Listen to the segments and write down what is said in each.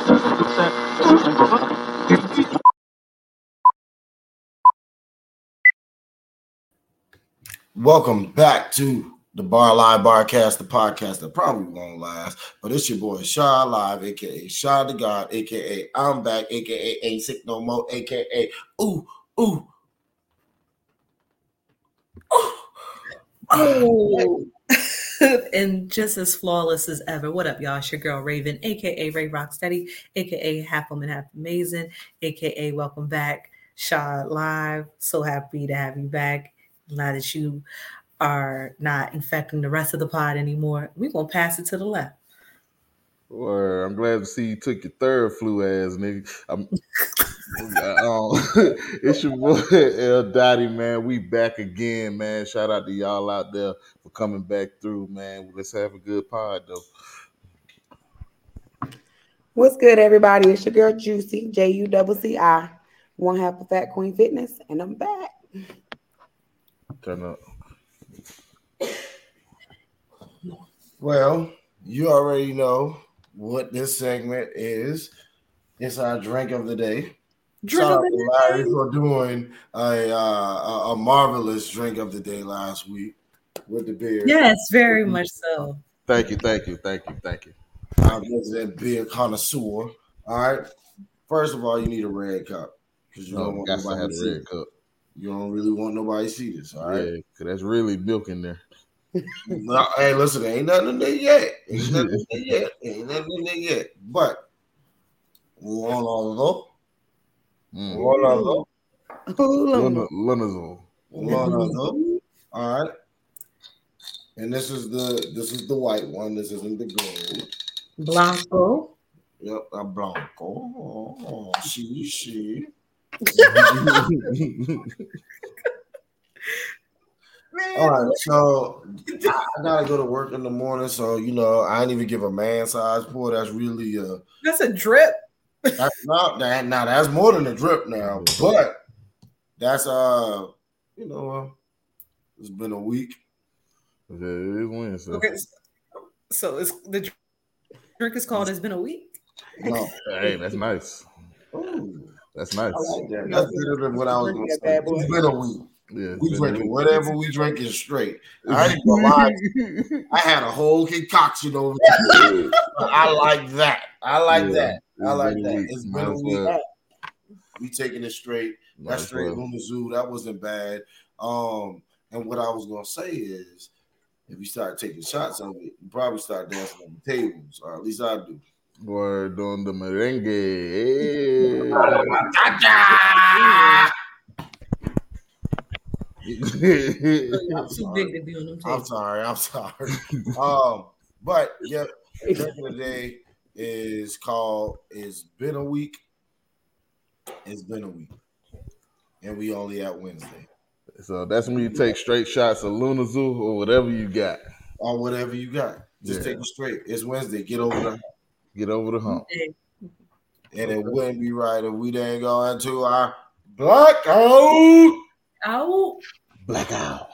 Welcome back to the Bar Live Barcast, the podcast that probably won't last, but it's your boy Shaw Live, aka Shaw the God, aka I'm back, aka Ain't Sick No More, aka ooh. Oh. And just as flawless as ever. What up, y'all? It's your girl Raven, aka Ray Rocksteady, aka Half Woman, Half Amazing, aka Welcome Back, Shaw Live. So happy to have you back. Now that you are not infecting the rest of the pod anymore, we're gonna pass it to the left. Or I'm glad to see you took your third flu ass, nigga. It's your boy L Dottie, man. We back again, man. Shout out to y'all out there for coming back through, man. Let's have a good pod, though. What's good, everybody? It's your girl Juicy, JUCCI, one half of Fat Queen Fitness, and I'm back. Turn up. Well, you already know what this segment is. It's our drink of the day. Shout out to Larry for doing a marvelous drink of the day last week with the beer. Yes, very much so. Thank you. I'm a beer connoisseur. All right. First of all, you need a red cup because you don't want nobody to see it. You don't really want nobody to see this. All right. Yeah, because that's really milk in there. No, hey, listen, ain't nothing in there yet. Ain't nothing in there yet. But Lonazol. All right. And this is the white one. This isn't the gold. Blanco. Yep, a Blanco. Oh, she. All right, so I gotta go to work in the morning, so I ain't even give a man size pour. That's really that's a drip. That's not that. Now that's more than a drip now, but that's it's been a week. It is Wednesday. Okay, so it's the drink is called "It's Been a Week." No, hey, that's nice. Ooh, that's nice. I like that. That's better than what I was gonna say. It's been a week. Yeah, we drinking whatever we drink is straight. I ain't gonna lie. I had a whole concoction over there. I like that. I like that. It's been a week. We taking it straight. That's straight Luna Zoo. That wasn't bad. And what I was gonna say is, if you start taking shots of it, you probably start dancing on the tables, or at least I do. Or doing the merengue. I'm too big to be on them tables. I'm sorry. But yeah, the drink of the day is called "It's Been a Week." It's been a week, and we only at Wednesday. So that's when you take straight shots of Luna Zoo or whatever you got. Or whatever you got. Just take it straight. It's Wednesday. Get over the hump. Get over the hump. And it wouldn't be right if we didn't go into our blackout. Blackout.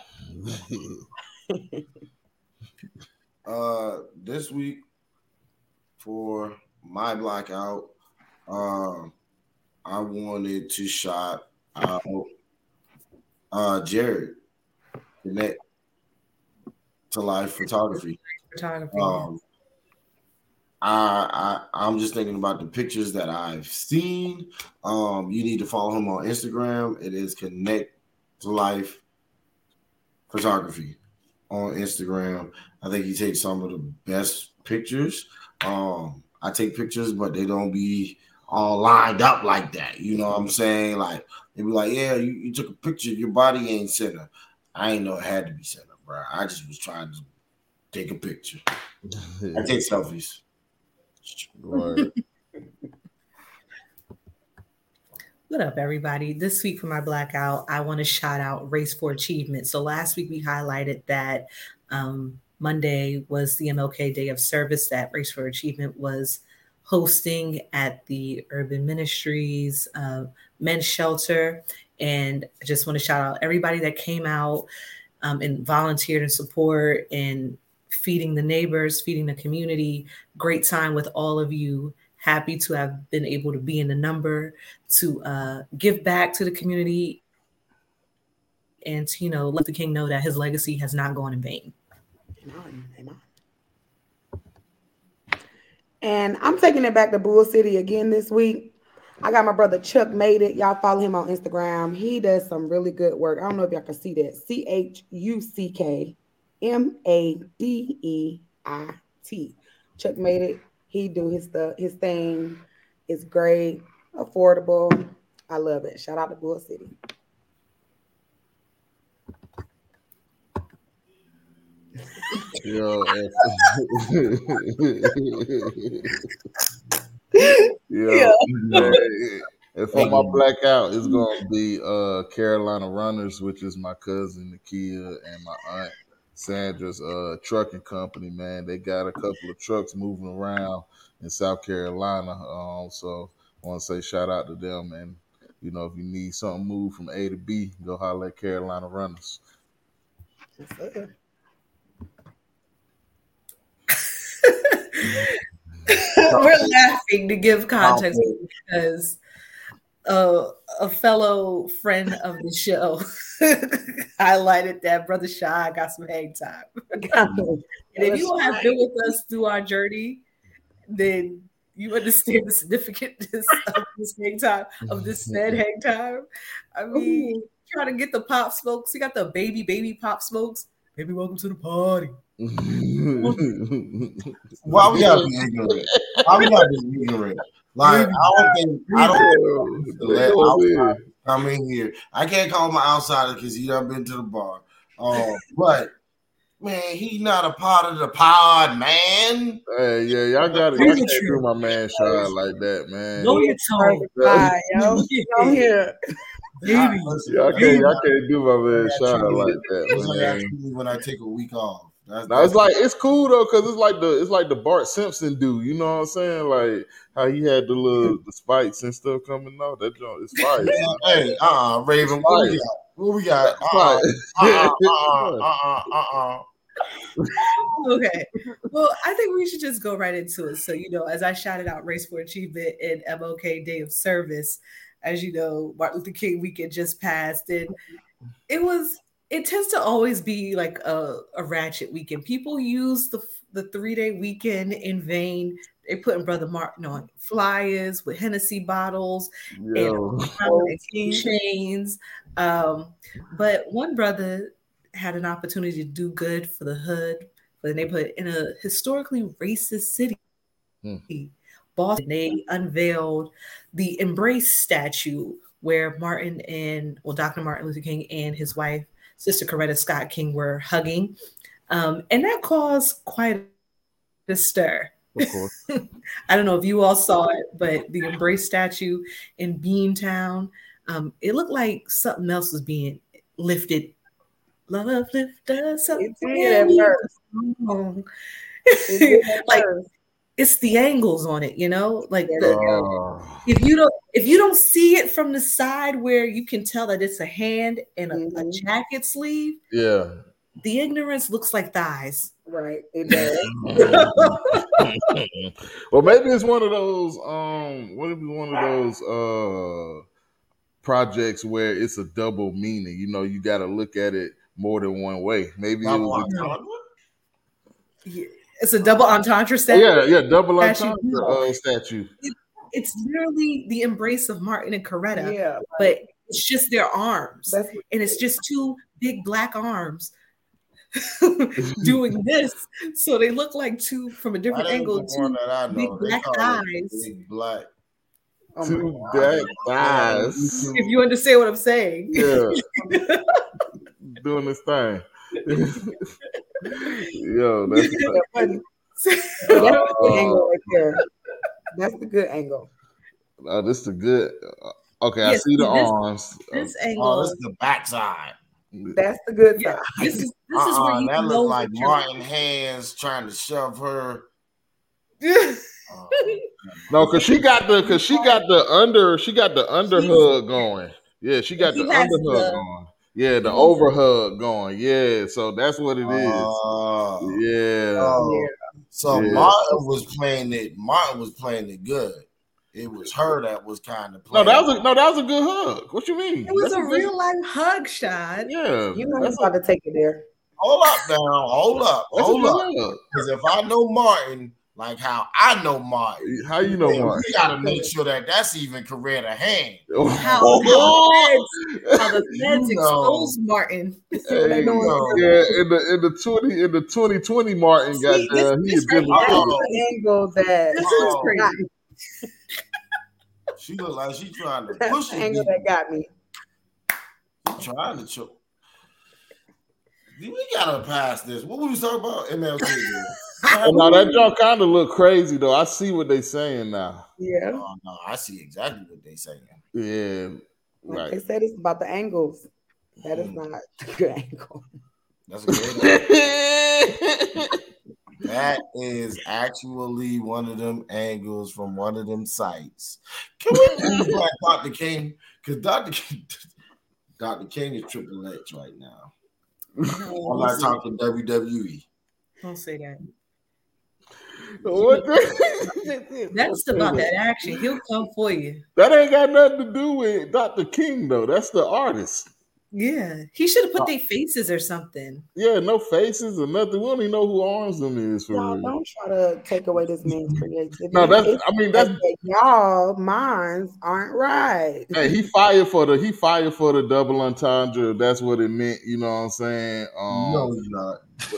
This week for my blackout, I wanted to shout out Jared Connect to Life Photography. I'm just thinking about the pictures that I've seen. You need to follow him on Instagram. It is Connect to Life Photography on Instagram. I think he takes some of the best pictures. I take pictures, but they don't be all lined up like that. You know what I'm saying? Like they be like, yeah, you took a picture, your body ain't center. I ain't know it had to be center, bro. I just was trying to take a picture. I take selfies. What up, everybody? This week for my blackout, I want to shout out Race for Achievement. So last week we highlighted that Monday was the MLK Day of Service that Race for Achievement was hosting at the Urban Ministries Men's Shelter. And I just want to shout out everybody that came out and volunteered in support and feeding the neighbors, feeding the community. Great time with all of you. happy to have been able to be in the number, to give back to the community, and to, let the King know that his legacy has not gone in vain. Amen. And I'm taking it back to Bull City again this week. I got my brother Chuck Made It. Y'all follow him on Instagram. He does some really good work. I don't know if y'all can see that. CHUCKMADEIT. Chuck Made It. He do his thing. It's great, affordable. I love it. Shout out to Bull City. Yo, and for my blackout, it's gonna be Carolina Runners, which is my cousin Nakia and my aunt Sandra's trucking company. Man, they got a couple of trucks moving around in South Carolina. So I want to say shout out to them. And if you need something moved from A to B, go holler at Carolina Runners. We're laughing to give context because a fellow friend of the show highlighted that Brother Shy got some hang time. And if you have been with us through our journey, then you understand the significance of this hang time, of this said hang time. I mean, trying to get the Pop Smokes. You got the baby Pop Smokes. Baby, welcome to the party. Why we gotta be ignorant? Why we gotta be ignorant? Like, I don't let outside come in here. I can't call him an outsider because he done been to the bar. But man, he not a part of the pod, man. Hey, yeah, y'all got it. Y'all can't do my man Shy like that, man. No, you're talking. Y'all can't do my man Shy like that, man. When I take a week off. It's cool though, because it's like the Bart Simpson dude. You know what I'm saying? Like how he had the spikes and stuff coming out. That joint is fire. Hey, Raven, what we got? Okay. Well, I think we should just go right into it. So, as I shouted out Race for Achievement and MLK Day of Service, as you know, Martin Luther King weekend just passed, and it tends to always be like a ratchet weekend. People use the 3-day weekend in vain. They putting Brother Martin on flyers with Hennessy bottles and chains. But one brother had an opportunity to do good for the hood, but they put in a historically racist city, Boston. They unveiled the Embrace statue where Dr. Martin Luther King and his wife, Sister Coretta Scott King, were hugging. And that caused quite a stir. Of course. I don't know if you all saw it, but the Embrace statue in Beantown, it looked like something else was being lifted. Love lift us up. Like it's the angles on it, like if you don't see it from the side where you can tell that it's a hand and a jacket sleeve, the ignorance looks like thighs. Right, it does. Well, maybe it's one of those. What if it's one of those projects where it's a double meaning? You got to look at it more than one way. Maybe it's a double entendre statue. Yeah, double entendre statue. It's literally the embrace of Martin and Coretta, but it's just their arms, and it's just two big black arms doing this, so they look like two from a different angle. Two big black eyes. Big black. Two black eyes. If you understand what I'm saying. Yeah. Doing this thing. Yo, that's the good angle right there. That's the good angle. This is the good. Okay, yes, I see the arms. This angle. This is the backside. That's the good side. This is where you that looks like Martin hands trying to shove her. No, because she got the underhug going. Yeah, she got the underhug going. Yeah, the overhug going. Yeah, so that's what it is. So Martin was playing it. Martin was playing it good. It was her that was kind of playing. That was a good hug. What you mean? It was a real life hug shot. Yeah, you know he's about to take it there. Hold up now. Hold up. Because if I know Martin, like how I know Martin, how you know Martin? We got to make sure that that's even career to hand. How the feds exposed Martin. Hey, in the 2020 Martin got there. He is angle that. This is crazy. She looked like she trying to push the angle that got me. She trying to choke. We gotta pass this. What were we talking about? MLK. Now that junk kind of look crazy though. I see what they saying now. Yeah. No, I see exactly what they saying. Yeah. Like they said, it's about the angles. That is not a good angle. That's a good angle. That is actually one of them angles from one of them sites. Can we do like Dr. King? Because Dr. King is Triple H right now. I'm not talking WWE. Don't say that. What That's about that action. He'll come for you. That ain't got nothing to do with Dr. King though. That's the artist. Yeah, he should have put their faces or something. Yeah, no faces or nothing. We don't even know who arms them is for real. Don't try to take away this man's creativity. No, that's y'all minds aren't right. Hey, he fired for the double entendre. That's what it meant. You know what I'm saying? No, he's not.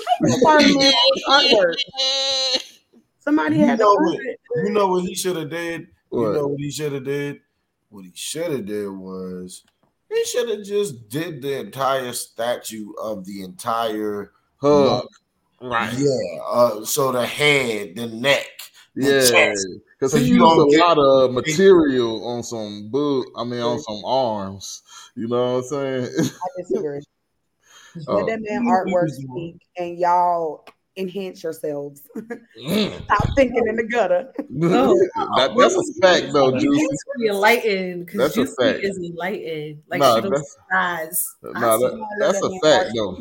Somebody had to. You know what he should have did? What? You know what he should have did? What he should have did was he should have just did the entire statue of the entire hug. Right. Yeah. So the head, the neck, the chest. Because he used a lot of material on some on some arms. You know what I'm saying? I disagree. Let that man artwork speak, and y'all enhance yourselves. Stop thinking in the gutter. That's a fact, though, Juicy. It's really enlightened because Juicy is enlightened. Like she don't size. That's a fact, though.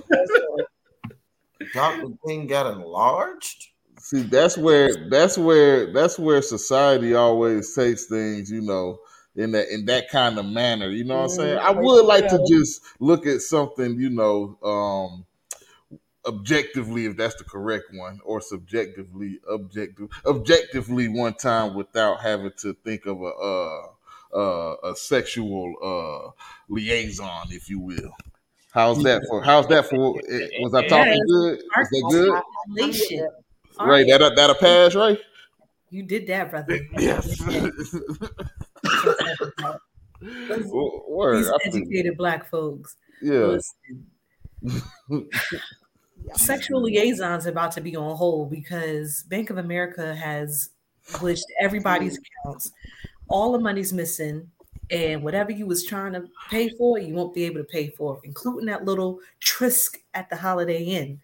Dr. King got enlarged. See, that's where society always takes things, you know, in that kind of manner. You know what I'm saying? I would like to just look at something, you know, objectively, if that's the correct one, or objectively one time without having to think of a sexual liaison, if you will. How's that for? Was I talking good? Was that good? Right, that'll pass, right? You did that, brother. Yes. These educated Black folks. Yeah. Sexual liaisons are about to be on hold because Bank of America has glitched everybody's accounts. All the money's missing, and whatever you was trying to pay for, you won't be able to pay for, including that little tryst at the Holiday Inn.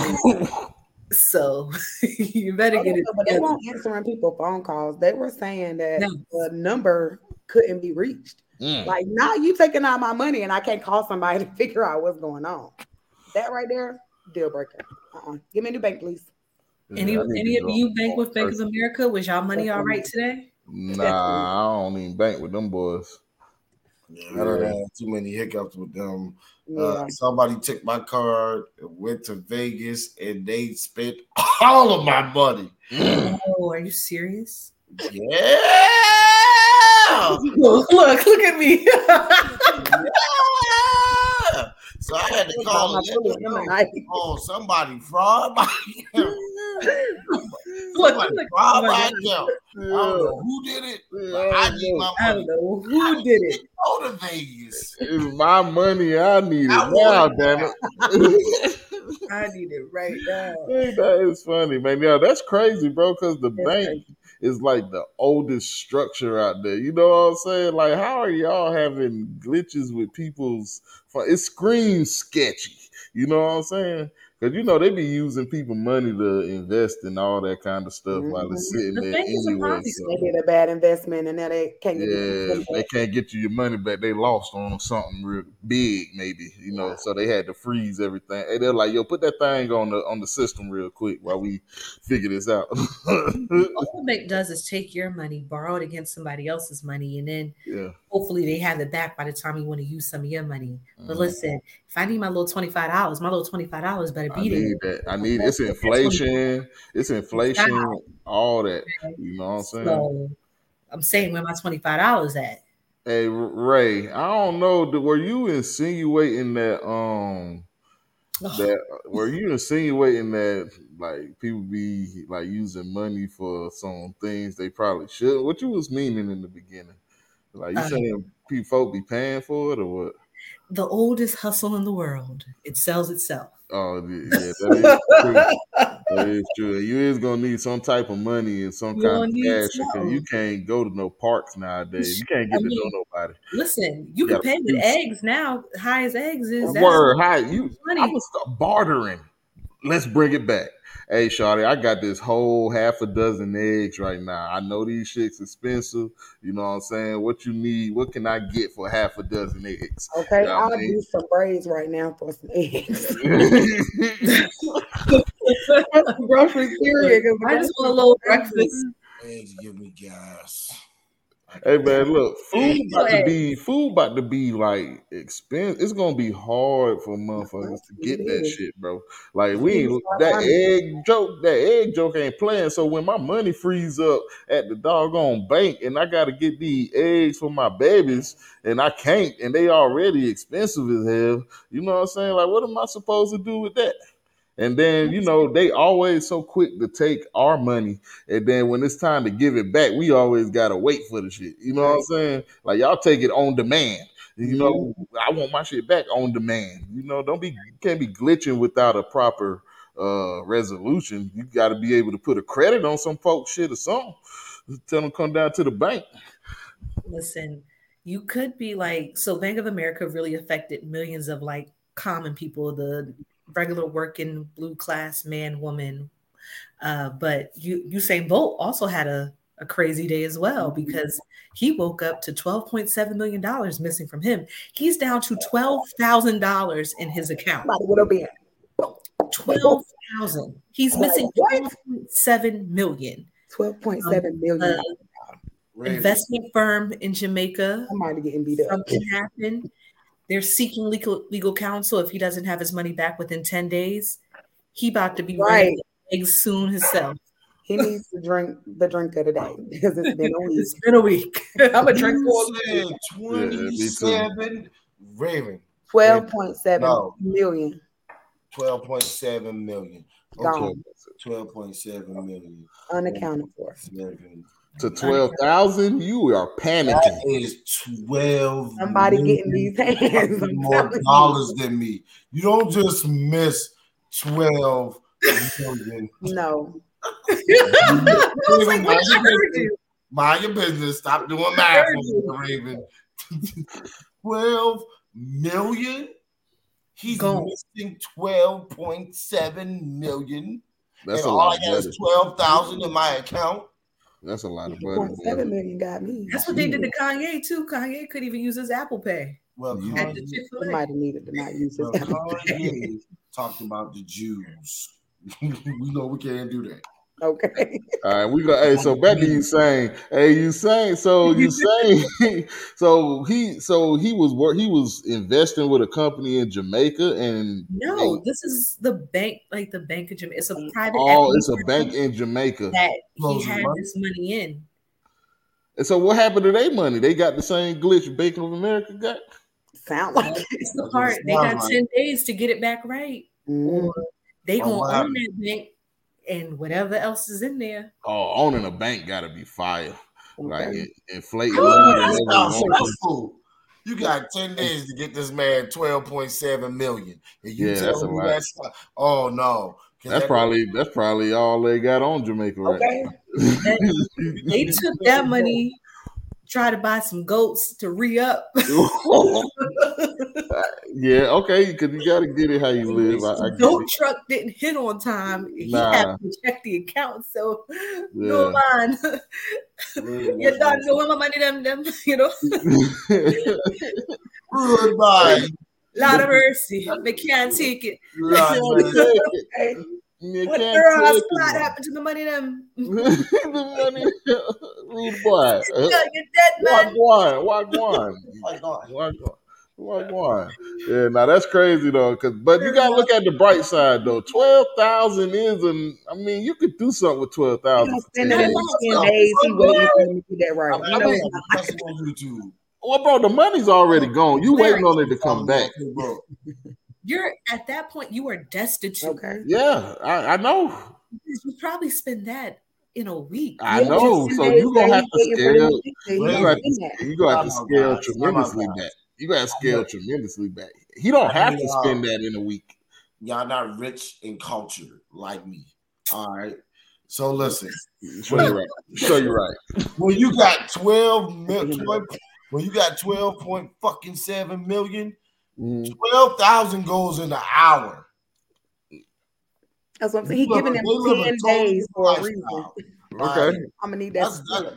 So you better get it. But they won't answering people phone calls. They were saying that the number couldn't be reached. Like, now you taking out my money and I can't call somebody to figure out what's going on. That right there, deal breaker. Give me a new bank, please. Any of you bank with Bank of America? Was y'all money all right today? Nah, I don't even bank with them boys. Yeah, I don't have too many hiccups with them. Somebody took my card, went to Vegas, and they spent all of my money. Oh, are you serious? Yeah. Look at me. Yeah. So I had to call somebody fraud my account. Somebody fraud my account. I don't know who did it. I need my money. I don't know who did it. Go to Vegas. It's my money. I need it now, damn it. I need it right now. Hey, that is funny, man. Yeah, that's crazy, bro, because the bank is like the oldest structure out there. You know what I'm saying? Like, how are y'all having glitches with people's... It screams sketchy. You know what I'm saying? Because you know they be using people money to invest in all that kind of stuff while it's sitting there anyway. So. They did a bad investment and now they can't get they can't get you your money back. They lost on something real big, maybe, you know. So they had to freeze everything. And they're like, "Yo, put that thing on the system real quick while we figure this out." All the bank does is take your money, borrow it against somebody else's money, and then hopefully they have it back by the time you want to use some of your money. But listen, if I need my little $25, my little $25 better be there. I need it's inflation. It's inflation, all that. You know what I'm saying? So I'm saying, where my $25 at? Hey, Ray, I don't know. Were you insinuating that like people be like using money for some things they probably shouldn't? What you was meaning in the beginning? Like you saying folk be paying for it or what? The oldest hustle in the world. It sells itself. Oh yeah, that is true. That is true. You is gonna need some type of money and some kind of cash because you can't go to no parks nowadays. You can't get to know nobody. Listen, you can pay with eggs now. High as eggs is. Word, high. I'm gonna start bartering. Let's bring it back. Hey, shawty, I got this whole half a dozen eggs right now. I know these shits expensive. You know what I'm saying? What you need? What can I get for half a dozen eggs? Okay, I'll do some braids right now for some eggs. Grocery period. I just want a little breakfast. Eggs give me gas. Hey man, look, food about to be like expensive. It's gonna be hard for motherfuckers to get that shit, bro. Like that egg joke ain't playing. So when my money frees up at the doggone bank and I gotta get these eggs for my babies and I can't, and they already expensive as hell, you know what I'm saying? Like, what am I supposed to do with that? And then, you know, they always so quick to take our money. And then when it's time to give it back, we always got to wait for the shit. You know what I'm saying? Like, y'all take it on demand. You know, I want my shit back on demand. You know, you can't be glitching without a proper resolution. You got to be able to put a credit on some folks shit or something. Tell them come down to the bank. Listen, you could be like, so Bank of America really affected millions of like common people, the regular working blue class man, woman. But Usain Bolt also had a crazy day as well because he woke up to $12.7 million missing from him. He's down to $12,000 in his account. What'll be it? 12,000. He's missing 12.7 million. 12.7 million. Investment firm in Jamaica. Somebody getting beat up. Something happened. They're seeking legal counsel if he doesn't have his money back within 10 days. He about to be right eggs soon himself. He needs to drink the drink of the day because it's been a week. It's been a week. I'm a drink for 27 Raven. 12.7 million. 12.7 million. Okay. 12.7 million. Unaccounted for. To 12,000, you are panicking. That is 12. Somebody getting these hands more dollars than me. You don't just miss 12 million. No. Mind your business. Stop doing math, Raven. 12 million. He's missing 12.7 million. That's and a all lot. I got is 12,000 in my account. That's a lot of money. 7 million got me. That's what they did to Kanye too. Kanye couldn't even use his Apple Pay. Well, he might have needed to not use his Apple Pay. Talked about the Jews. We know we can't do that. Okay. All right, we go. Hey, so back to you saying. So he was investing with a company in Jamaica, and this is the bank, like the Bank of Jamaica. It's a private. It's a bank in Jamaica that he had this money in. And so, what happened to their money? They got the same glitch Bank of America got. Sound like it's the part they got 10 days to get it back right, or they gonna own that bank. And whatever else is in there. Oh, owning a bank gotta be fire. Like inflating. You got 10 days to get this man 12.7 million. And you that's a lot. Oh no. That's probably all they got on Jamaica right now. They took that money, try to buy some goats to re-up. Yeah, okay, because you got to get it how you live. I no truck didn't hit on time. He had to check the account, so no man. You don't know my money, them, you know. Goodbye. Lot of mercy. They can't take it. What happened to the money, them? The money, rude boy. You're dead, man. Wagwan. Yeah, now that's crazy though. But you gotta look at the bright side though. 12,000 is I mean, you could do something with 12,000. 10 days. He waiting for me to get that right. That's on YouTube. Well, bro, the money's already gone. You waiting on it to come back. You're at that point. You are destitute. Okay. Yeah, I know. You probably spend that in a week. I know. So you're gonna have to scale. You're gonna have to scale tremendously back. You got to scale tremendously back. He don't have to spend that in a week. Y'all not rich in culture like me. All right. So listen. Sure you're right. When you got 12.7 million, 12,000 goes in an hour. That's what I'm saying. He's giving them 10 days for a reason. Okay. I'm gonna need that.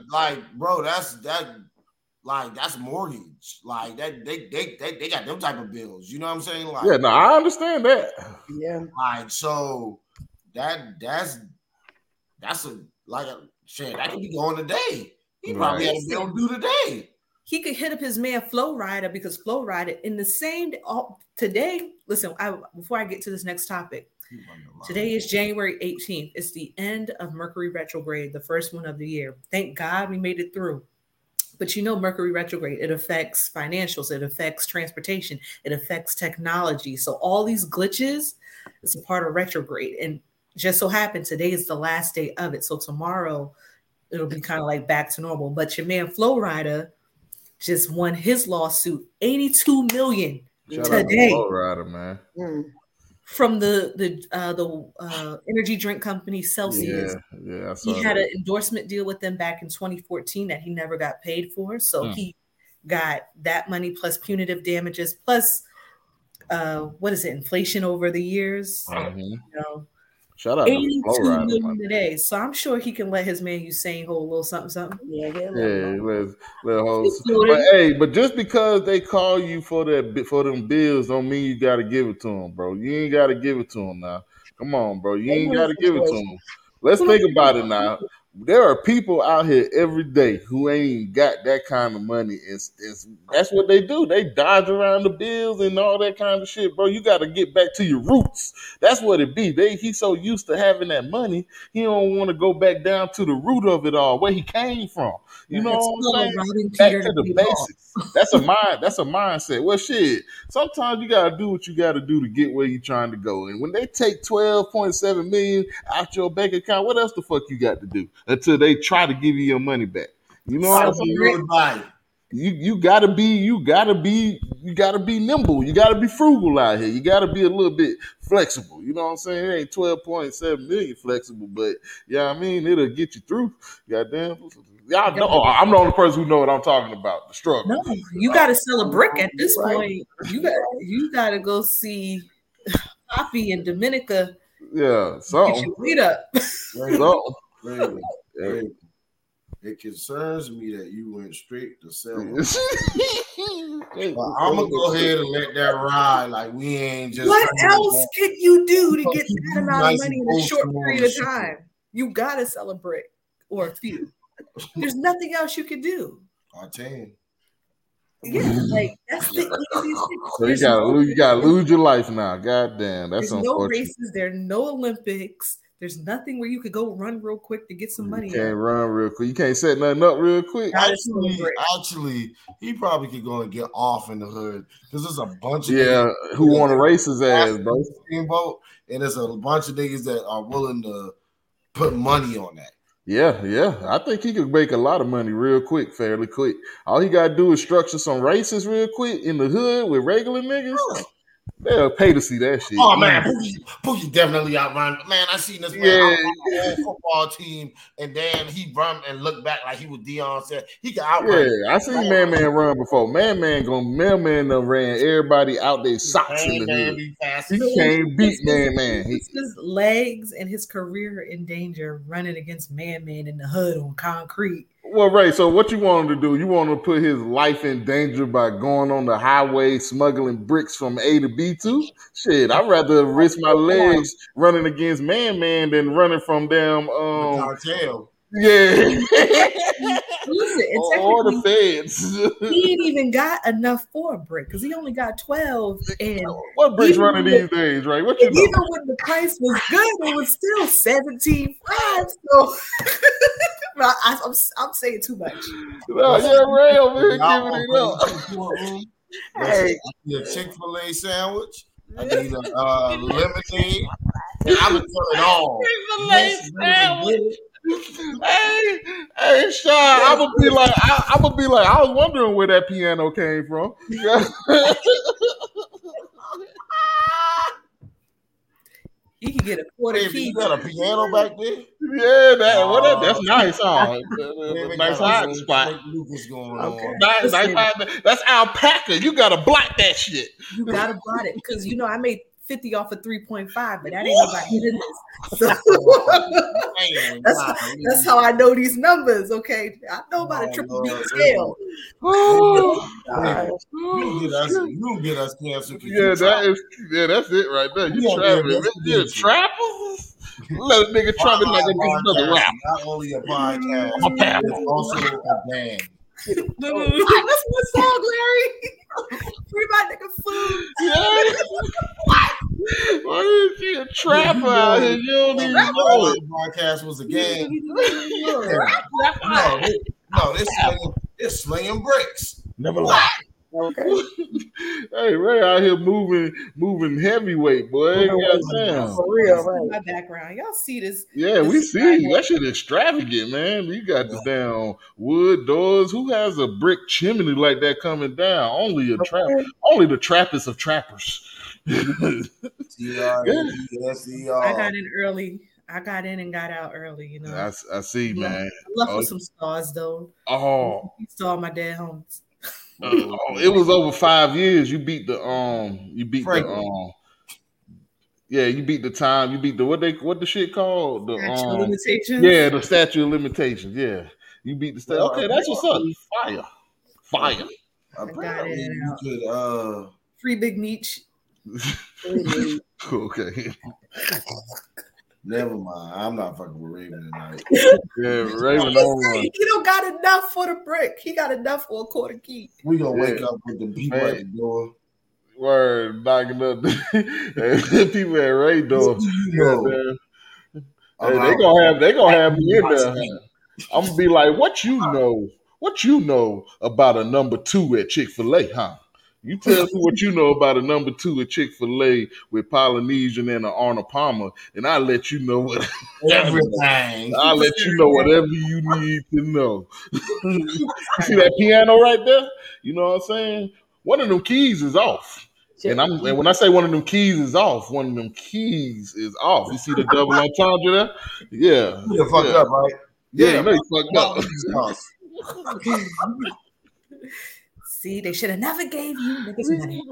That's mortgage. Like that, they got them type of bills. You know what I'm saying? Like, yeah, no, I understand that. Yeah. Like, so that's shit. That could be going today. He probably had a bill due today. He could hit up his man Flo Rida because Flo Rida in the same today. Listen, before I get to this next topic, today is January 18th. It's the end of Mercury retrograde, the first one of the year. Thank God we made it through. But you know, Mercury retrograde, it affects financials, it affects transportation, it affects technology. So all these glitches is a part of retrograde. And just so happened today is the last day of it. So tomorrow it'll be kind of like back to normal. But your man Flo Rida just won his lawsuit, $82 million today. Flo Rida, man. From the energy drink company Celsius. Yeah. He had an endorsement deal with them back in 2014 that he never got paid for. So he got that money plus punitive damages plus inflation over the years. You know, shout out to Flo Rida today. So I'm sure he can let his man Usain hold a little something. Yeah, but just because they call you for them bills don't mean you got to give it to them, bro. You ain't got to give it to them now. Come on, bro. You ain't got to give it to them. Let's think about it now. There are people out here every day who ain't got that kind of money. That's what they do. They dodge around the bills and all that kind of shit, bro. You got to get back to your roots. That's what it be. He's so used to having that money, he don't want to go back down to the root of it all, where he came from. You know what I'm saying? Back to the basics. That's a mindset. Well, shit. Sometimes you gotta do what you gotta do to get where you're trying to go. And when they take 12.7 million out your bank account, what else the fuck you got to do until they try to give you your money back? You know what I'm saying? You gotta be nimble. You gotta be frugal out here. You gotta be a little bit flexible. You know what I'm saying? It ain't 12.7 million flexible, but yeah, I mean it'll get you through. Goddamn. Y'all know, I'm the only person who know what I'm talking about. The struggle. No, you got to sell a brick at this point. You got to go see Poppy and Dominica. Yeah, something. Get your feet up. It concerns me that you went straight to sell. I'm gonna go ahead and let that ride. Like we ain't just. What else can you do to get that amount of money in a short period of time? You gotta sell a brick or a few. There's nothing else you can do. R10. Yeah, like that's the easiest thing. So you gotta lose your life now. God damn, that's there's no races. There are no Olympics. There's nothing where you could go run real quick to get some money. You can't run real quick. You can't set nothing up real quick. Actually, he probably could go and get off in the hood because there's a bunch of who want to race his ass, bro. Steamboat, and there's a bunch of niggas that are willing to put money on that. Yeah. I think he could make a lot of money real quick, fairly quick. All he gotta do is structure some races real quick in the hood with regular niggas. They'll pay to see that shit. Oh man, Boogie definitely outrun. Man, I seen this man on the football team, and then he run and look back like he was Deion said. He can outrun. Yeah, I seen Man run before. Man done ran everybody out their socks in the hood. He can't beat Man. His legs and his career in danger running against Man in the hood on concrete. Well, Ray, so what you want him to do? You want him to put his life in danger by going on the highway smuggling bricks from A to B too? Shit, I'd rather risk my legs running against Man than running from them cartel. Yeah. Listen, or the feds. He ain't even got enough for a brick because he only got 12. And what bricks running these days, right? What you know? Even when the price was good, it was still $17.5. So I'm saying too much. No, Ray over here giving it up. Hey, I need a Chick-fil-A sandwich. I need a lemonade. I would tell it all. Chick-fil-A sandwich. Hey, Sean, I'm gonna be like, I was wondering where that piano came from. You can get a quarter key. You got a piano back there? Yeah, that's nice, huh? Nice hot spot. That's alpaca. You gotta block that shit. You gotta block it because I made 50 off of 3.5, but that ain't nobody in this. So that's how I know these numbers. Okay, I know about a triple beat scale. You get us cancer. That's it right there. You trapping? You trapper? Let a nigga trap it like another rap. Not only a podcast, but also a band. That's my song, Larry. Free my nigga food. Why is she a trapper out here? You don't even know it. The podcast was a game. No, they're slinging bricks. Never lie. Okay. Hey, Ray out here moving heavyweight, boy. For real, right? My background, y'all see this? Yeah, we see that shit extravagant, man. You got the damn wood doors. Who has a brick chimney like that coming down? Only the trappest of trappers. I got in early. I got in and got out early. I see, man. I left with some stars though. Oh, you saw my dead homies. It was over 5 years. You beat the you beat the time. You beat the what the shit called? The statute of limitations. Yeah, the statute of limitations. Yeah. You beat the statute. Okay, that's what's up. Fire. Apparently you could free Big Meech. Okay. Never mind. I'm not fucking with Raven tonight. Yeah, Raven on. He don't got enough for the brick. He got enough for a quarter key. We gonna wake up with the people at the door. Word, knocking up people at Ray door. Hey, they gonna have me in there. I'm gonna be like, what you know about a number 2 at Chick-fil-A, huh? You tell me what you know about a number 2 at Chick-fil-A with Polynesian and an Arnold Palmer, and I'll let you know what everything. I'll let you know whatever you need to know. See that piano right there? You know what I'm saying? One of them keys is off. And when I say one of them keys is off, one of them keys is off. You see the double entendre there? Yeah. You fucked up, right? Yeah, you know you fucked up. See, they should have never gave you niggas money.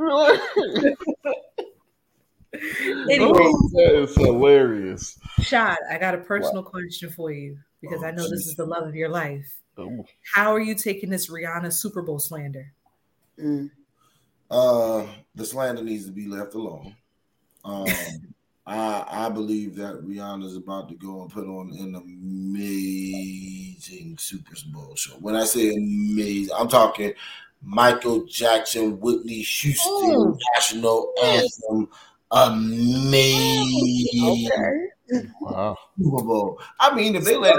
Anyway, that is hilarious. Shad, I got a personal question for you because I know this is the love of your life. How are you taking this Rihanna Super Bowl slander? The slander needs to be left alone. I believe that Rihanna is about to go and put on an amazing Super Bowl show. When I say amazing, I'm talking Michael Jackson, Whitney Houston, national anthem, amazing. Okay. Wow. Super Bowl. I mean, if they let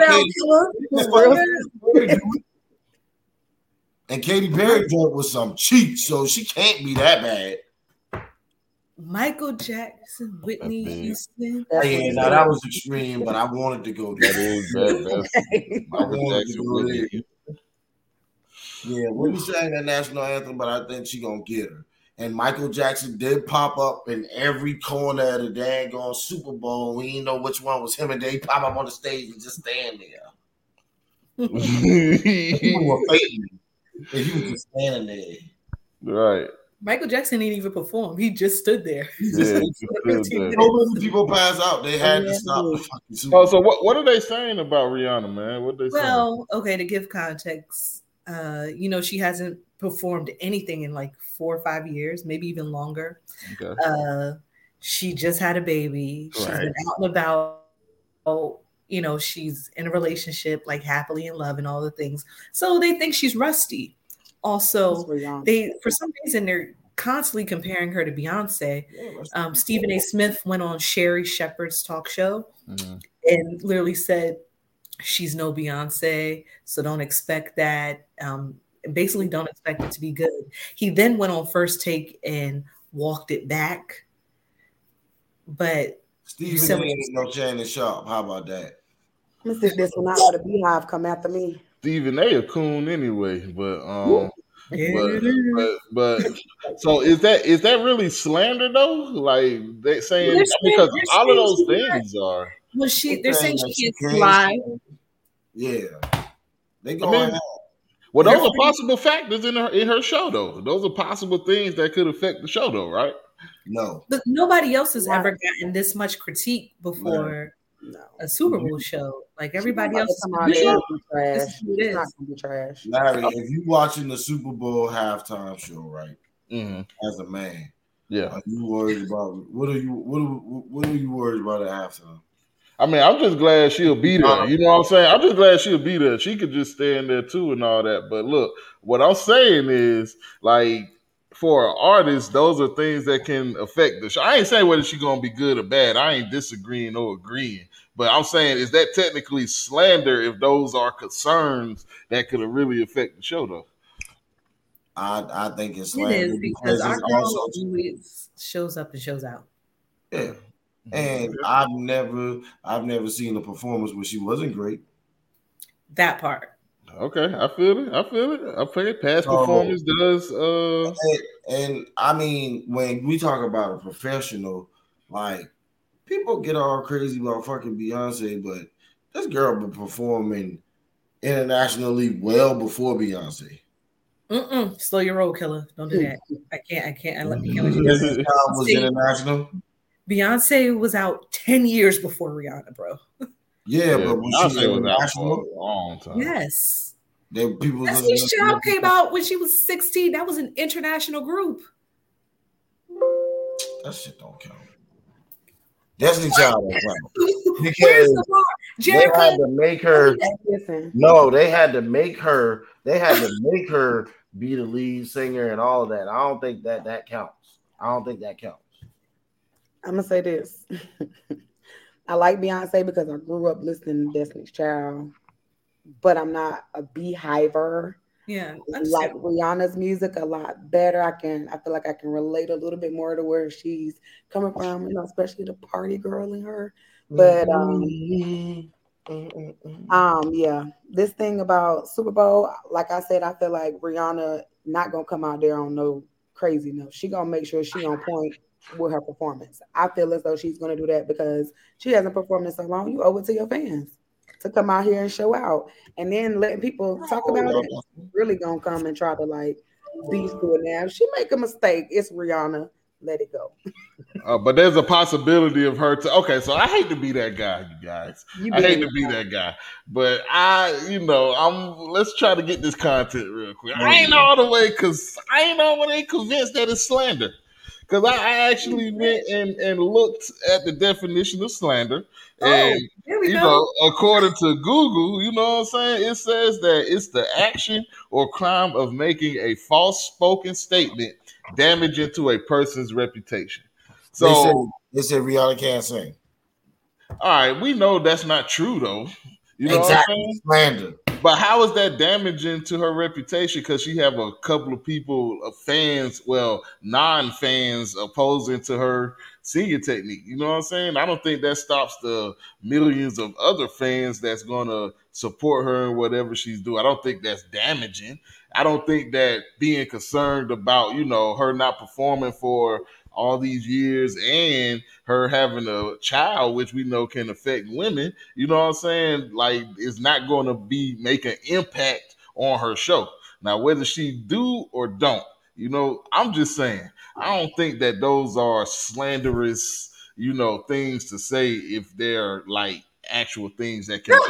Katy Perry do it with some cheats, so she can't be that bad. Michael Jackson, Whitney Houston. Yeah, no, that was extreme, but I wanted to go there. That is bad. I wanted to go there. Yeah, Whitney sang that national anthem, but I think she gonna get her. And Michael Jackson did pop up in every corner of the daggone Super Bowl. We didn't know which one was him, and they pop up on the stage and just stand there. People were faking, and he was just standing there. Right. Michael Jackson didn't even perform. He just stood there. So many people pass out. They had to stop the fucking Super Bowl. So what are they saying about Rihanna, man? What they saying? Well, okay, to give context, she hasn't performed anything in like 4 or 5 years, maybe even longer. Okay. She just had a baby. She's been out and about. She's in a relationship, like happily in love and all the things. So they think she's rusty. Also, for some reason, they're constantly comparing her to Beyonce. Stephen A. Smith went on Sherry Shepherd's talk show and literally said, she's no Beyonce, so don't expect that. Basically, don't expect it to be good. He then went on First Take and walked it back. But Stephen A. ain't no Shannon Sharp. How about that? I'm gonna sit this one out. Let the Beehive come after me. Stephen A. a coon anyway, but so is that really slander though? Like they saying because all of those things are. Well, they're saying she can't fly. Yeah, they go ahead. Well, those are possible factors in her show, though. Those are possible things that could affect the show, though, right? No, but nobody else has ever gotten this much critique before a Super Bowl show. Like everybody else, it's not gonna be trash. Larry, if you watching the Super Bowl halftime show, right? As a man, are you worried about what are you worried about at halftime? I mean, I'm just glad she'll be there. You know what I'm saying? I'm just glad she'll be there. She could just stand there too and all that. But look, what I'm saying is, like, for an artist, those are things that can affect the show. I ain't saying whether she's gonna be good or bad. I ain't disagreeing or agreeing. But I'm saying, is that technically slander if those are concerns that could really affect the show, though? I think it's slander. It is because our girl always shows up and shows out. Yeah. And I've never seen a performance where she wasn't great. That part. Okay, I feel it. Past performance does. And I mean, when we talk about a professional, like people get all crazy about fucking Beyonce, but this girl been performing internationally well before Beyonce. Slow your roll, killer. Don't do that. I can't. I let you was international. Beyonce was out 10 years before Rihanna, bro. Yeah, but when she was out for a long time. Yes. Destiny's Child came out when she was 16. That was an international group. That shit don't count. Destiny's Child don't count. Because they had to make her. No, they had to make her. They had to make her be the lead singer and all of that. I don't think that counts. I'm gonna say this. I like Beyonce because I grew up listening to Destiny's Child, but I'm not a beehiver. Yeah, I like Rihanna's music a lot better. I feel like I can relate a little bit more to where she's coming from, especially the party girl in her. But this thing about Super Bowl, like I said, I feel like Rihanna not gonna come out there on no crazy note. She gonna make sure she on point with her performance. I feel as though she's going to do that because she hasn't performed in so long. You owe it to your fans to come out here and show out, and then letting people talk about it. Really gonna come and try to like beast to it. Now, if she make a mistake, it's Rihanna. Let it go. But there's a possibility of her to. Okay, so I hate to be that guy, you guys. I hate to be that guy, but let's try to get this content real quick. I ain't all the way convinced that it's slander. Because I actually went and looked at the definition of slander. And, according to Google, you know what I'm saying? It says that it's the action or crime of making a false spoken statement damaging to a person's reputation. So they said Rihanna can't sing. All right, we know that's not true, though. You know exactly. what I'm saying? Slander. But how is that damaging to her reputation? Because she have a couple of people, fans, non-fans, opposing to her singing technique. You know what I'm saying? I don't think that stops the millions of other fans that's going to support her in whatever she's doing. I don't think that's damaging. I don't think that being concerned about, her not performing for all these years and her having a child, which we know can affect women, you know what I'm saying? Like, it's not going to make an impact on her show. Now, whether she do or don't, I'm just saying, I don't think that those are slanderous, things to say if they're like actual things that can.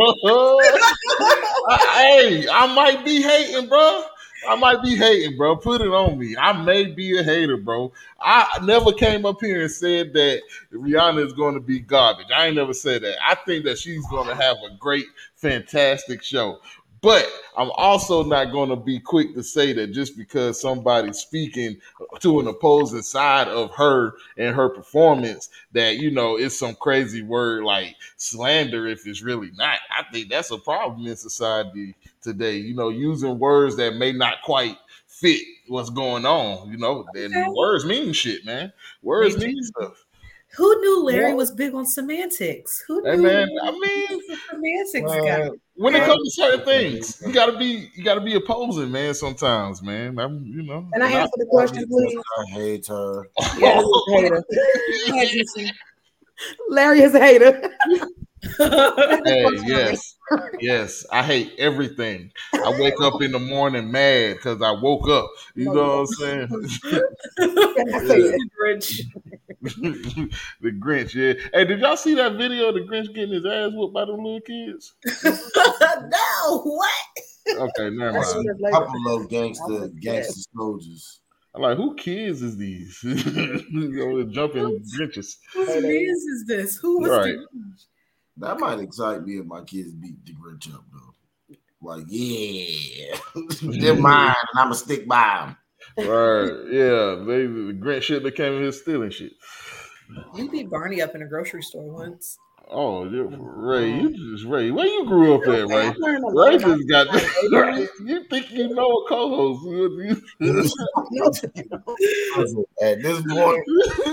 Hey, I might be hating, bro. Put it on me. I may be a hater, bro. I never came up here and said that Rihanna is going to be garbage. I ain't never said that. I think that she's going to have a great, fantastic show. But I'm also not going to be quick to say that just because somebody's speaking to an opposing side of her and her performance that, it's some crazy word like slander if it's really not. I think that's a problem in society today, using words that may not quite fit what's going on, and words mean shit, man. Words mean stuff. Who knew Larry was big on semantics? Who knew? Man, I mean, semantics guy. When it comes to certain things, you gotta be opposing, man. Sometimes, man. And I answer the question, please. I hate her. Yes, hater. Larry is a hater. Hey, yes. I hate everything. I wake up in the morning mad because I woke up. You know what I'm saying? The Grinch. The Grinch, yeah. Hey, did y'all see that video of the Grinch getting his ass whooped by them little kids? No, what? Okay, never mind. A couple of gangster soldiers. I'm like, who kids is these? Jumping Grinches. Whose kids is this? Who was the Grinch? That might excite me if my kids beat the Grinch up, though. Like, yeah, they're mine, and I'm gonna stick by them. Right, yeah. The Grinch shit that came in here stealing shit. You beat Barney up in a grocery store once. Oh, Ray, Ray. Where you grew up at, Ray? Ray just got. You think you know a co-host? At this point,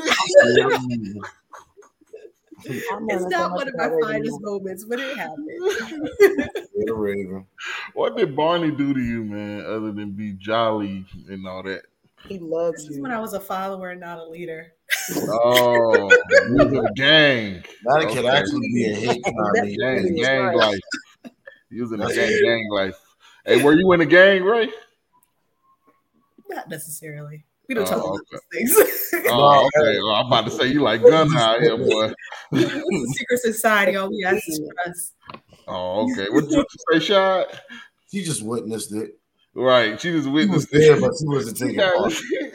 it's not one of my finest moments, but it happened. What did Barney do to you, man, other than be jolly and all that? He loves you. This is when I was a follower and not a leader. Oh, you was in a gang. That could actually be a hate crime. Gang life. You was in a gang life. Hey, were you in a gang, Ray? Not necessarily. We don't talk about these things. Oh, okay. Well, I'm about to say you like gun high here, boy. It's a secret society. All we ask is for us. Oh, okay. What did you say, Shad? She just witnessed it. Right. She just witnessed it. There, but she wasn't taking part.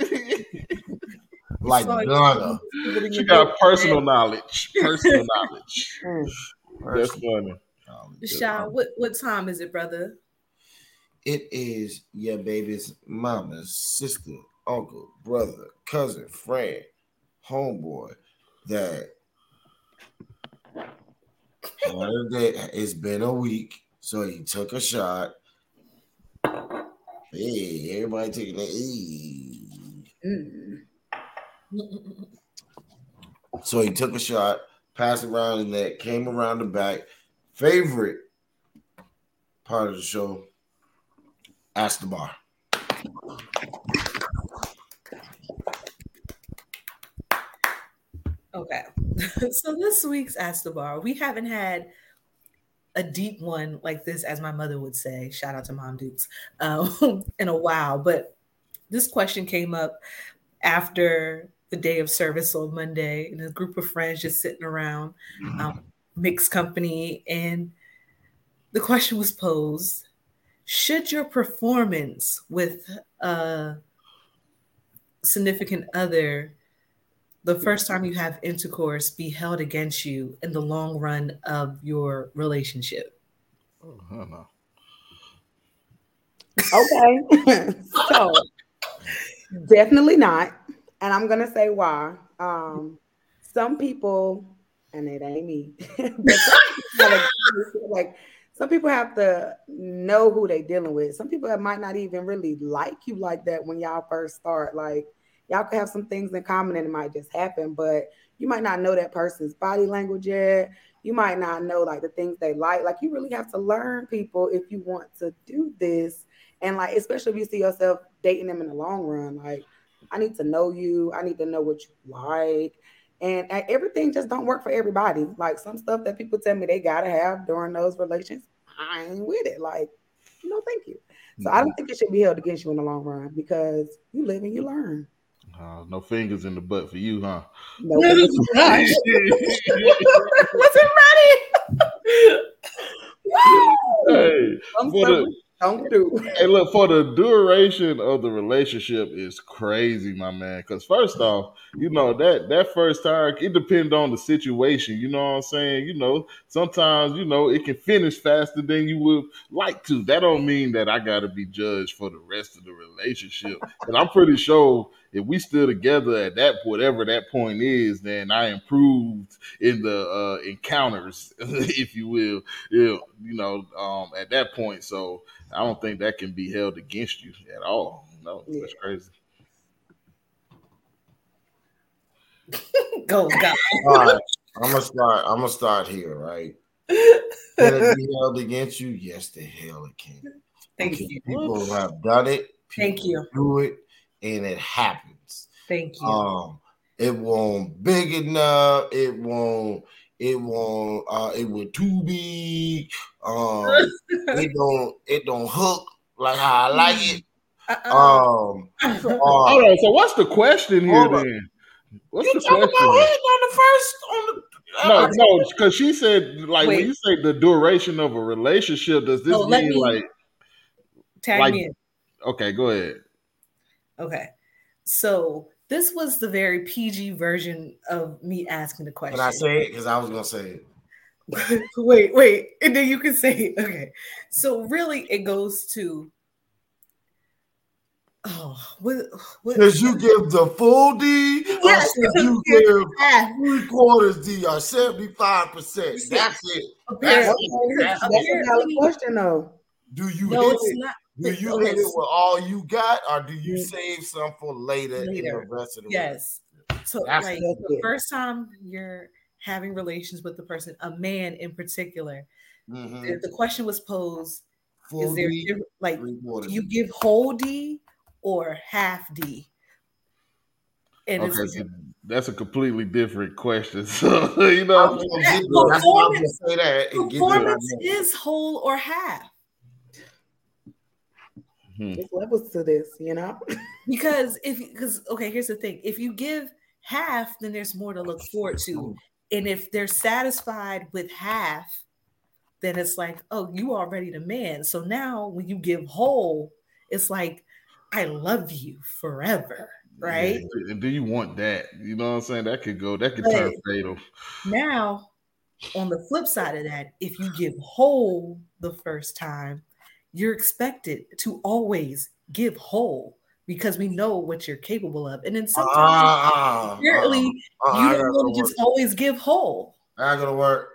Like Ghana. She got personal knowledge. Personal knowledge. That's funny. Shad, what time is it, brother? It is your baby's mama's sister, uncle, brother, cousin, friend, homeboy that it's been a week, so he took a shot. Hey, everybody taking it. So he took a shot, passed around the neck, came around the back. Favorite part of the show, Ask the Bar. Okay. So this week's Ask the Bar, we haven't had a deep one like this, as my mother would say. Shout out to Mom Dukes, in a while. But this question came up after the day of service on Monday, and a group of friends just sitting around, mixed company. And the question was posed: should your performance with a significant other, the first time you have intercourse, be held against you in the long run of your relationship? Oh, no. Okay. So definitely not. And I'm going to say why. Some people, and it ain't me, but some people have to know who they're dealing with. Some people might not even really like you like that when y'all first start. Like, y'all could have some things in common and it might just happen, but you might not know that person's body language yet. You might not know like the things they like. Like you really have to learn people if you want to do this. And like, especially if you see yourself dating them in the long run, like I need to know you. I need to know what you like. And everything just don't work for everybody. Like some stuff that people tell me they gotta have during those relations, I ain't with it. Like, no, thank you. So I don't think it should be held against you in the long run because you live and you learn. No fingers in the butt for you, huh? No. Wasn't ready. Hey, hey, look, for the duration of the relationship is crazy, my man. Because first off, you know, that first time, it depends on the situation. You know what I'm saying? You know, sometimes, you know, it can finish faster than you would like to. That don't mean that I got to be judged for the rest of the relationship. And I'm pretty sure if we still together at that, whatever that point is, then I improved in the encounters, if you will, at that point. So I don't think that can be held against you at all. No, that's crazy. Go, God. All right, I'm gonna start here, right? Can it be held against you? Yes, the hell it can. Thank you. People have done it. Thank you. Do it, and it happens. Thank you. It won't big enough. It won't. It would too big. It don't hook like how I like it. Hold on. So what's the question here then? What's the question? No, because she said like when you say the duration of a relationship, does this mean like tag me in? Okay, go ahead. Okay, so this was the very PG version of me asking the question. Can I say it? Because I was gonna say it. wait, and then you can say it. Okay, so really, it goes to because you give the full D, yes, or you give 3/4 D, or 75%. That's it. That's a valid question, though. Do you hit it? Do you hit it with all you got, or do you save some for later in the rest of the Yes. So like the first time you're having relations with the person, a man in particular, the question was posed: is there like do you give whole D or half D? And okay, so that's a completely different question. So you know, performance is whole or half. There's levels to this, you know. Because here's the thing: if you give half, then there's more to look forward to, and if they're satisfied with half, then it's like, oh, you already the man. So now when you give whole, it's like, I love you forever, right? Yeah. And do you want that? You know what I'm saying? That could turn fatal. Now, on the flip side of that, if you give whole the first time, you're expected to always give whole because we know what you're capable of. And then sometimes apparently you don't want to just always give whole. Not gonna work.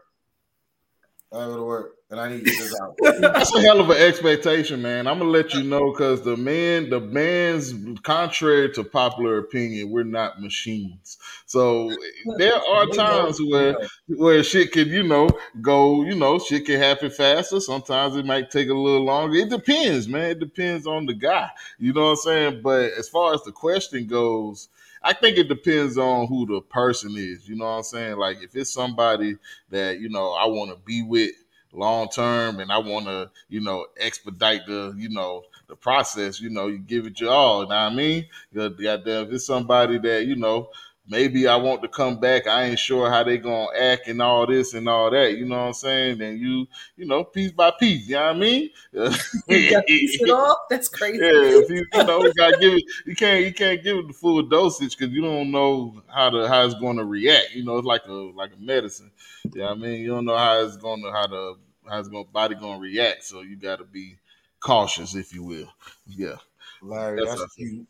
And I need to get this out. That's a hell of an expectation, man. I'm gonna let you know because the man's contrary to popular opinion, we're not machines. So there are times where shit can, go, shit can happen faster. Sometimes it might take a little longer. It depends, man. It depends on the guy. You know what I'm saying? But as far as the question goes, I think it depends on who the person is. You know what I'm saying? Like if it's somebody that, I want to be with long term and I want to, expedite the process, you give it your all. You know what I mean? Goddamn, if it's somebody that, maybe I want to come back, I ain't sure how they gonna act and all this and all that, you know what I'm saying? Then you piece by piece, you know what I mean? Piece it off? That's crazy. Yeah, if you gotta give it, you can't give it the full dosage because you don't know how it's gonna react. It's like a medicine. You know what I mean? You don't know how it's body gonna react, so you gotta be cautious, if you will. Yeah. Larry, that's cute.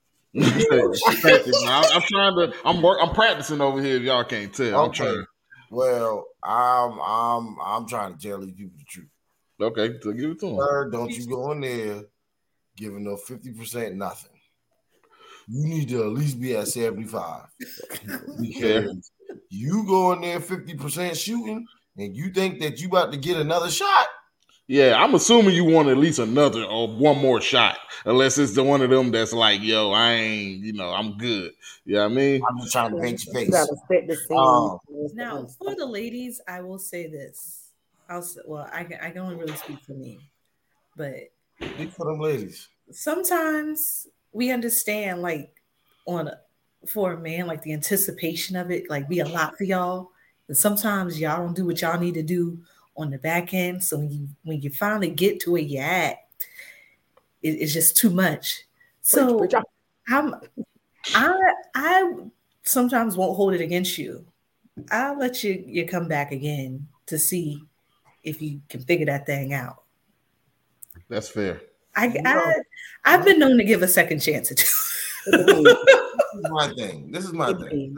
I'm practicing over here if y'all can't tell. Okay. I'm trying. Well, I'm trying to tell these people the truth. Okay, so give it to them. Third, don't you go in there giving no 50% nothing. You need to at least be at 75. Because you go in there 50% shooting, and you think that you about to get another shot. Yeah, I'm assuming you want at least another or one more shot, unless it's the one of them that's like, yo, I ain't, I'm good. You know what I mean? I'm just trying to paint your face. You gotta set the scene. Now, for the ladies, I will say this. I can only really speak for me, but speak for them ladies. Sometimes we understand, like, for a man, like the anticipation of it, like, be a lot for y'all, and sometimes y'all don't do what y'all need to do on the back end. So when you finally get to where you're at, it's just too much. So I sometimes won't hold it against you. I'll let you come back again to see if you can figure that thing out. That's fair. I've been known to give a second chance or two. This is my thing.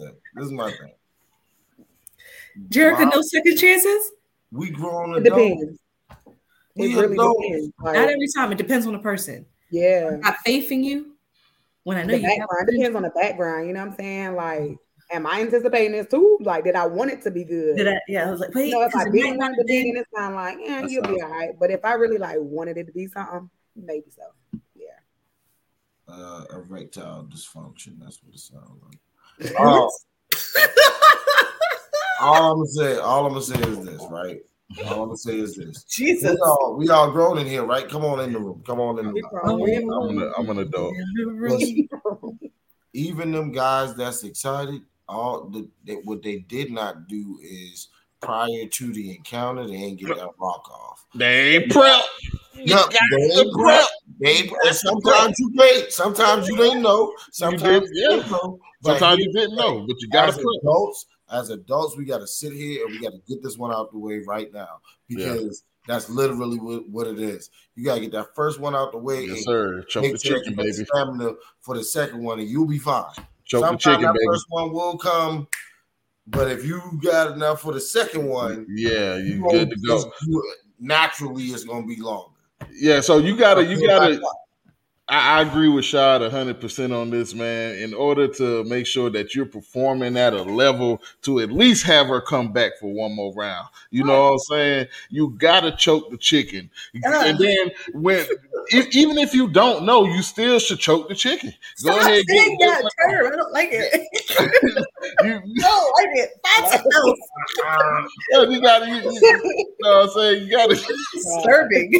Jerica, no second chances? We grown adults. It depends. It really depends. Not every time. It depends on the person. Yeah. I have faith in you when I know you have. It depends on the background. You know what I'm saying? Like, am I anticipating this too? Like, did I want it to be good? I was like, wait. If I didn't want it to be, it's kind of like, you'll be all right. But if I really wanted it to be something, maybe so. Yeah. Erectile dysfunction. That's what it sounds like. All I'm gonna say is this, right? All I'm gonna say is this. Jesus. We all grown in here, right? Come on in the room. I'm an adult. Listen, even them guys that's excited, what they did not do is prior to the encounter, they ain't get that rock off. They ain't prep. Yep, they ain't prep. Sometimes you can't. Sometimes you didn't know. Sometimes you didn't know. Sometimes you didn't know, but you gotta prep. As adults, we got to sit here and we got to get this one out the way right now because that's literally what it is. You got to get that first one out the way. Yes, sir. Choke the chicken, baby. Stamina for the second one, and you'll be fine. Choke the chicken, baby. First one will come, but if you got enough for the second one, you're good to go. Naturally, it's going to be longer. Yeah, so you gotta. I agree with Shad 100% on this, man. In order to make sure that you're performing at a level to at least have her come back for one more round. You know what I'm saying? You got to choke the chicken. And then even if you don't know, you still should choke the chicken. Go ahead. Saying that term. I don't like it. You don't like it. That's you got to, you know what I'm saying? You got to disturbing.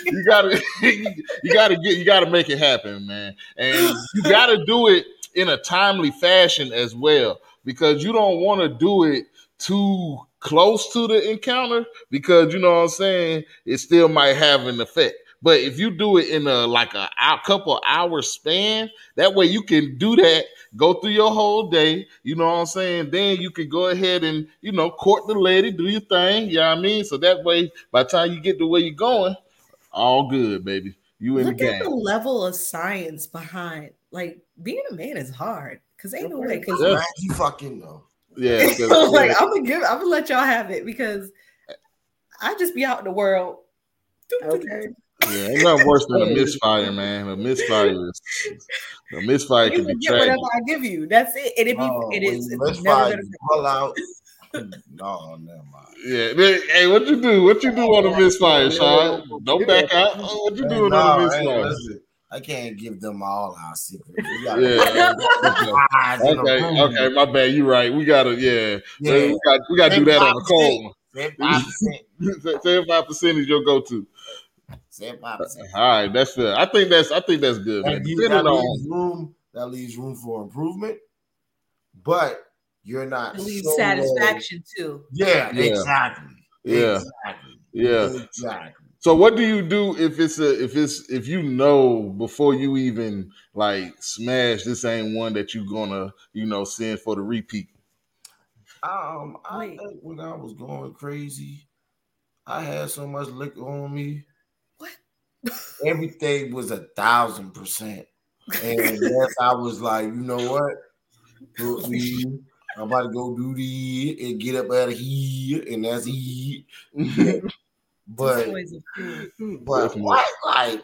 You got to make it happen, man. And you got to do it in a timely fashion as well, because you don't want to do it too close to the encounter, because you know what I'm saying, it still might have an effect. But if you do it in a couple hour span, that way you can do that, go through your whole day, you know what I'm saying? Then you can go ahead and, court the lady, do your thing, you know what I mean? So that way, by the time you get to where you're going, all good, baby. You in the game. Look at the level of science behind, like, being a man is hard, because ain't no way. Because you fucking know. Yeah. Like, I'm gonna let y'all have it, because I just be out in the world. Okay. Yeah, ain't nothing worse than a misfire, man. A misfire can be tragic. Whatever I give you, that's it. And it is misfire. Pull out. No, never mind. Yeah. Hey, what you do? What you do on a misfire, Sean? Don't back out. What you doing on a misfire? Listen, I can't give them all our secrets. Okay, my bad. You right. We gotta, we gotta do that on the cold. 75% is your go-to. 75%. All right, that's fair. I think that's good. That leaves room for improvement, but you're not satisfaction too. Yeah, exactly. Yeah. Exactly. So what do you do if you know before you even like smash, this ain't one that you gonna send for the repeat? I think when I was going crazy, I had so much liquor on me. What? Everything was 1,000%. And yes, I was like, you know what? I'm about to go do the and get up out of here, and that's it. But what? Like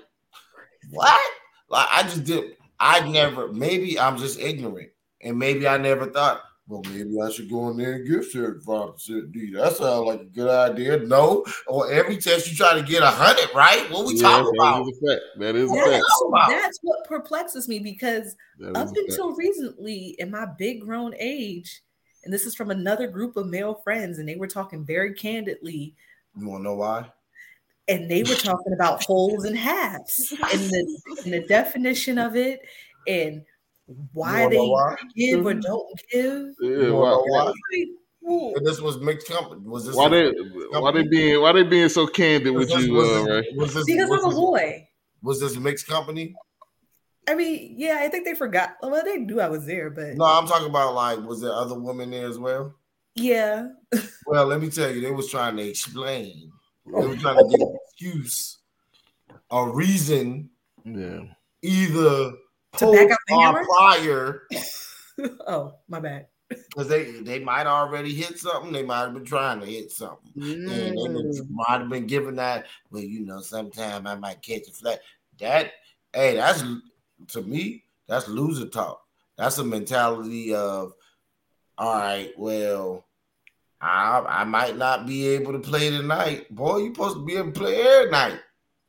I just did. Maybe I'm just ignorant, and maybe I never thought well, maybe I should go in there and give 75% D. That sounds like a good idea. No, or every test you try to get 100, right? What we talking about? That is a fact. That's what perplexes me because up until recently, in my big grown age, and this is from another group of male friends, and they were talking very candidly. You want to know why? And they were talking about wholes and halves and the definition of it and why they give or don't give. Yeah, why? And this was mixed company. Was this why they being so candid with you? Because I'm a boy. Was this mixed company? I mean, yeah, I think they forgot. Well, they knew I was there, but no, I'm talking about like, was there other women there as well? Yeah. Well, let me tell you, they was trying to explain. They were trying to get an excuse, a reason, either to back up the hammer prior. Oh, my bad. Because they might already hit something. They might have been trying to hit something. And they might have been given that, well, sometime I might catch a flat. That's, to me, that's loser talk. That's a mentality of, all right, well, I might not be able to play tonight. Boy, you're supposed to be able to play every night.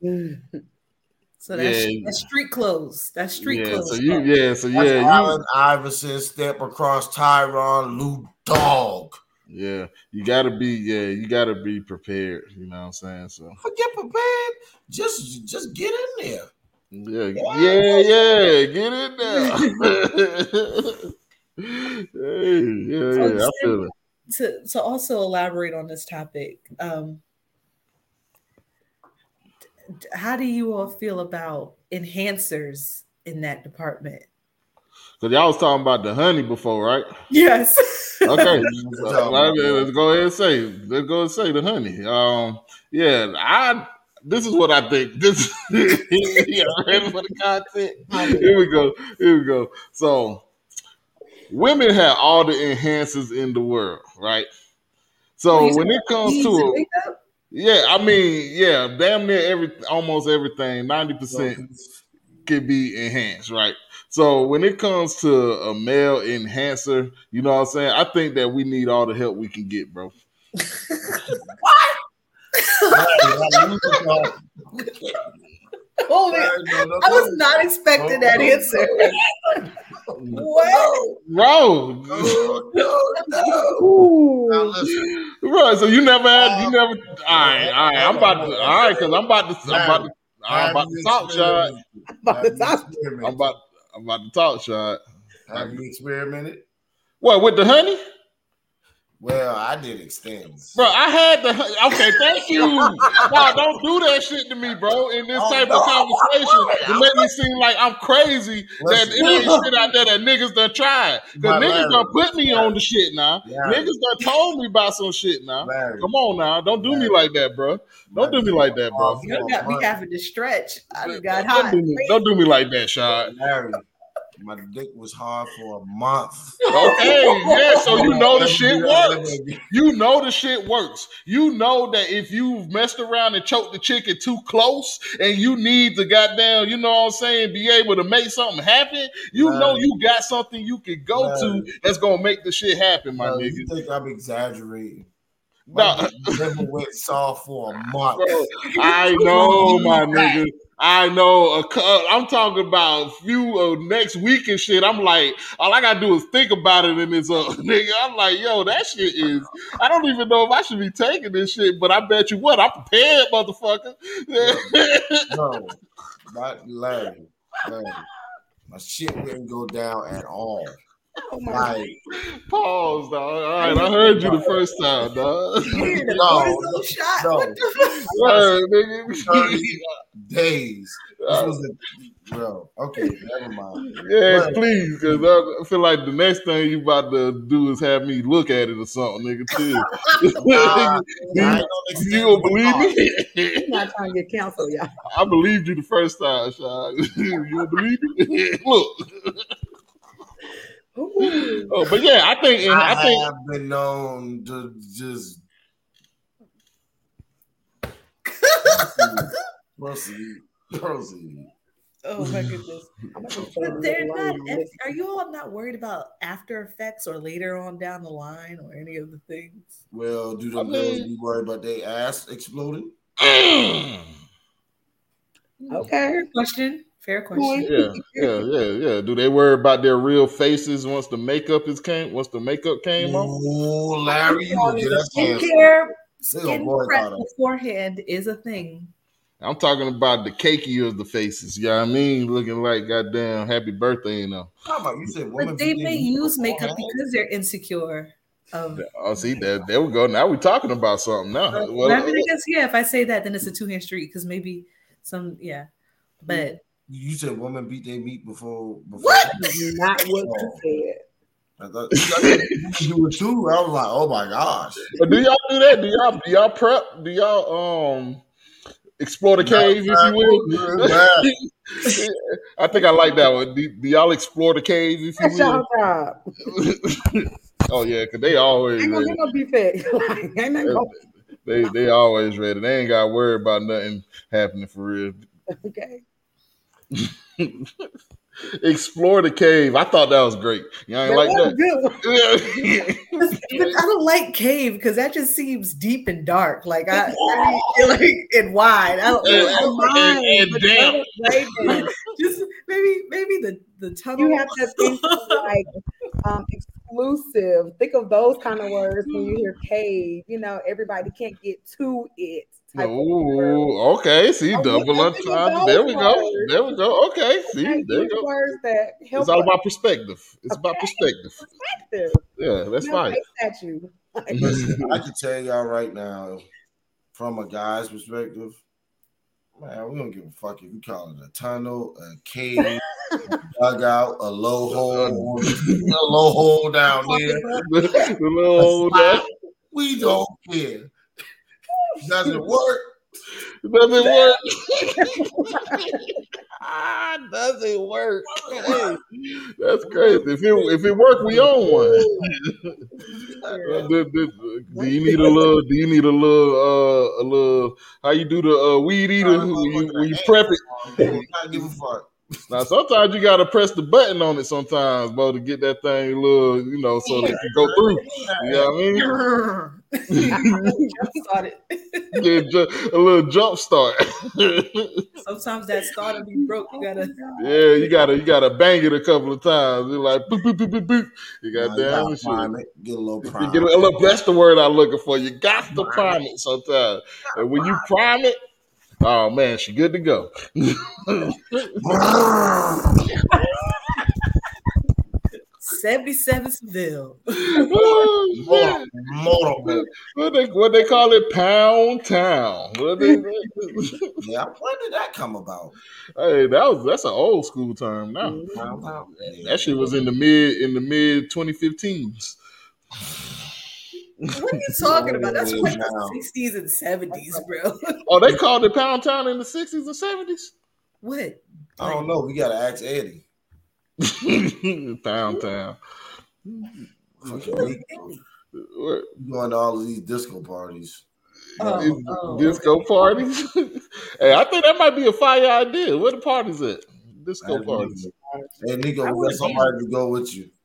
So that's street clothes. That's street clothes. Allen Iverson step across Tyronn Lue dog. Yeah, you gotta be prepared. You know what I'm saying? So forget prepared. Just get in there. Yeah, get in there. I feel it. To also elaborate on this topic, how do you all feel about enhancers in that department? Because y'all was talking about the honey before, right? Yes. Okay. Let's go ahead and say the honey. This is what I think. This ready for the content? Here we go. So women have all the enhancers in the world, right? So when it comes to it, damn near almost everything, 90% can be enhanced, right? So when it comes to a male enhancer, you know what I'm saying? I think that we need all the help we can get, bro. What? Hold it. I was not expecting that answer. What? Bro. Bro, so you never all right. I'm about to talk, Shad. I'm about to talk, Shad. Have you experimented? What, with the honey? Well, I did extends. Bro, I had the okay, thank you. No, don't do that shit to me, bro. In this type of conversation, it make me seem like I'm crazy that it ain't shit out there that niggas done tried. Because niggas done put me on the shit now. Niggas done told me about some shit now. Come on now. Don't do me like that, bro. Don't do me like that, bro. You got me having to stretch. I got hot. Don't do me like that, Shad. My dick was hard for a month. Okay, so you know the shit works. You know the shit works. You know that if you've messed around and choked the chicken too close and you need to goddamn, you know what I'm saying, be able to make something happen, you know you got something you can go to that's gonna make the shit happen, my nigga. You think I'm exaggerating? My dick never went soft for a month. Bro, I know, my nigga. I know. I'm talking about a few next week and shit. I'm like, all I gotta do is think about it and it's nigga. I'm like, yo, that shit is. I don't even know if I should be taking this shit, but I bet you what, I'm prepared, motherfucker. No, not Larry. My shit didn't go down at all. Oh my Pause, dog. All right, I heard you the first time, dog. No. 30 days. Okay, never mind. Yeah, please, because I feel like the next thing you about to do is have me look at it or something, nigga, too. You gonna believe me? You're not trying to get canceled, y'all. I believed you the first time, Sean. You don't believe me? Look. But yeah, I think I have been known to just proceed. Oh my goodness. But they're not. Are you all not worried about after effects or later on down the line or any of the things? Well, do them girls be worried about their ass exploding? Okay. Fair question. Yeah. Do they worry about their real faces once the makeup came off? Oh, Larry, you gonna get us skin prep beforehand is a thing. I'm talking about the cakey of the faces. You know what I mean? Looking like goddamn happy birthday, you know. You said women, but they may use makeup because they're insecure. See, there we go. Now we're talking about something now. I guess, if I say that, then it's a two-hand street because maybe but you said women beat their meat before. What? Not what you said. I thought you were too. I was like, oh my gosh. But do y'all do that? Do y'all prep? Do y'all explore the cave, if you will? I think I like that one. Do y'all explore the cave, if you will? Oh yeah, because they always ain't gonna be fed. They always ready. They ain't got to worry about nothing happening for real. Okay. Explore the cave. I thought that was great. You ain't like that? I don't like cave because that just seems deep and dark. Like I like and wide. I don't mind. And damn. Just maybe the tunnel. You have to think of like exclusive. Think of those kind of words when you hear cave. You know, everybody can't get to it. Oh, okay. See, double entendre. There we go. Okay, see, there you go. Words that help. It's all about perspective. It's about perspective. Yeah, that's fine. I can tell y'all right now, from a guy's perspective, man, we don't give a fuck if you call it a tunnel, a cave, a dugout, a low hole, down there. The little hole down. We don't care. Doesn't work. Doesn't work. Doesn't work. Hey, that's crazy. If it work, we own one. Do you need a little? How you do the weed eater when you prep it? I give a fuck. Now sometimes you gotta press the button on it sometimes, bro, to get that thing a little, so that it can go through. You know what I mean? A little jump start. Sometimes that starter be broke. You gotta bang it a couple of times. You're like boop boop boop boop boop. You got damn shit. Get a little prime. That's the word I'm looking for. You got to prime it sometimes. And when you prime it, oh man, she good to go. 77 Seville. What they call it? Pound Town. Yeah, when did that come about? Hey, that's an old school term now. That shit was in the mid 2015s. What are you talking about? That's like the 60s and 70s, bro. Oh, they called it Pound Town in the 60s and 70s? What? I don't know. We got to ask Eddie. Pound Town. Going to all of these disco parties. Disco parties? Hey, I think that might be a fire idea. Where the parties at? Disco parties. Hey, Nico, we got somebody to go with you.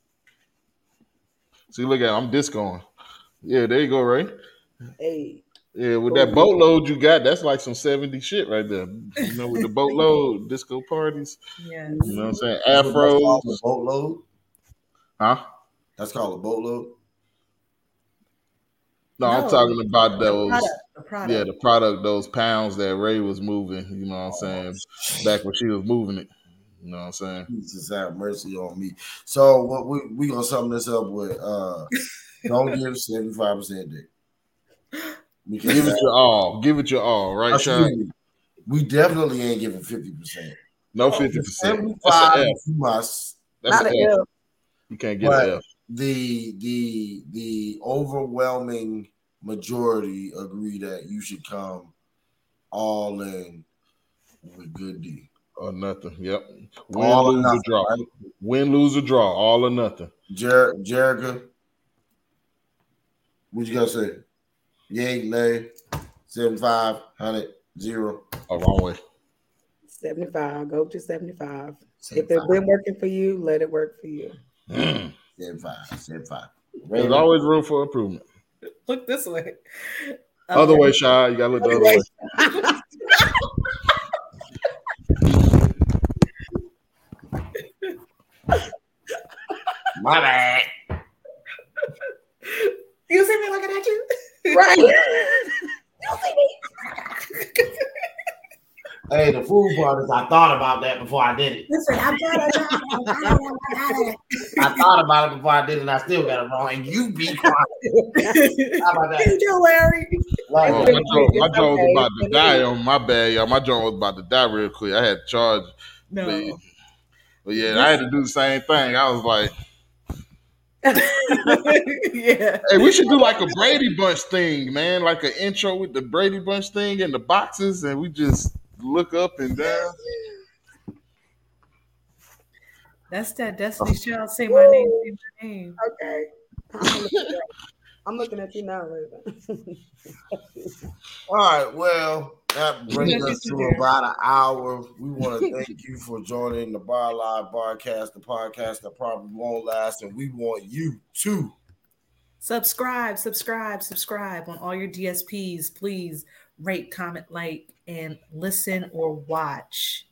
See, look at I'm discoing. Yeah, there you go, Ray. Hey. Yeah, with that boatload you got, that's like some 70 shit right there. With the boatload, disco parties. Yeah. You know what I'm saying? Afros. That's called a boatload? Huh? That's called a boatload? No, I'm talking about those. The product. Yeah, the product, those pounds that Ray was moving, you know what I'm saying? Back when she was moving it. You know what I'm saying? Jesus have mercy on me. So what we gonna sum this up with don't give 75% dick. Give it your all. Give it your all, right, Sean? We definitely ain't giving 50%. No 50%. That's an F. You must. That's an F. You can't get an F. The overwhelming majority agree that you should come all in with good D. Or nothing. Yep. Win, lose, or draw. Right? Win, lose, or draw. All or nothing. Jerica, what you gotta say? Yay, lay, 75, 100, 0. Oh, wrong way. 75. Go to 75. If it's been working for you, let it work for you. 75. There's always room for improvement. Look this way. Other way, Shy. You gotta look the other way. My bad. You see me looking at you? Right. You see me? Hey, the food part is I thought about that before I did it. Listen, I thought about it before I did it, and I still got it wrong. And you be quiet. How about that? Thank you, Larry. My joint was about to die on my bad, y'all. My joint was about to die real quick. I had to charge. No. But yeah, I had to do the same thing. I was like, yeah. Hey, we should do like a Brady Bunch thing, man. Like an intro with the Brady Bunch thing and the boxes, and we just look up and down. That's that Destiny's Child. Say my name. Say my name. Okay. I'm looking at you now, Raven. All right. Well, that brings us to about an hour. We want to thank you for joining the Bar Live Barcast, the podcast that probably won't last, and we want you to subscribe on all your DSPs. Please rate, comment, like, and listen or watch.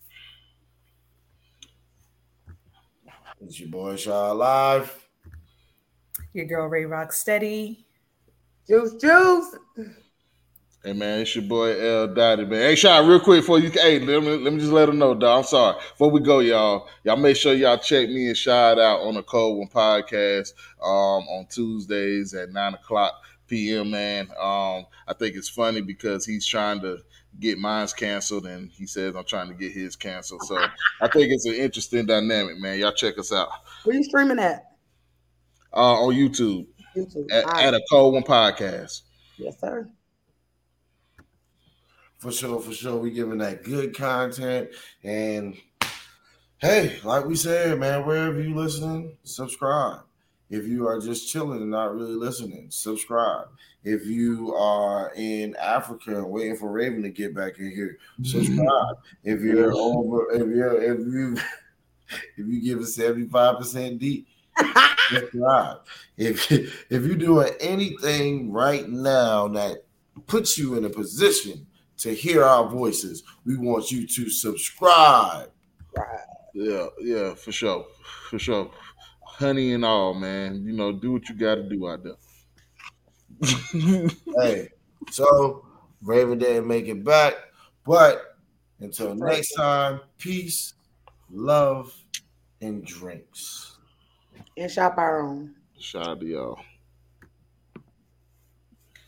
It's your boy Shaw Live. Your girl Ray Rocksteady. Juice. Hey man, it's your boy L Dottie, man. Hey Shaw, real quick before you let me just let them know, dog. I'm sorry. Before we go, y'all make sure y'all check me and Shad out on the Cold One podcast on Tuesdays at 9:00 p.m. Man. I think it's funny because he's trying to get mine's canceled and he says I'm trying to get his canceled. So I think it's an interesting dynamic, man. Y'all check us out. Where you streaming at? On YouTube. At a Cold One podcast. Yes, sir. For sure. We giving that good content. And hey, like we said, man, wherever you listening, subscribe. If you are just chilling and not really listening, subscribe. If you are in Africa and waiting for Raven to get back in here, subscribe. If you give it 75% deep, subscribe. If you're doing anything right now that puts you in a position to hear our voices, we want you to subscribe. Yeah, for sure. Honey and all, man. Do what you got to do out there. Hey, so Raven didn't make it back, but until next time, peace, love, and drinks. And shop our own. Shout out to y'all.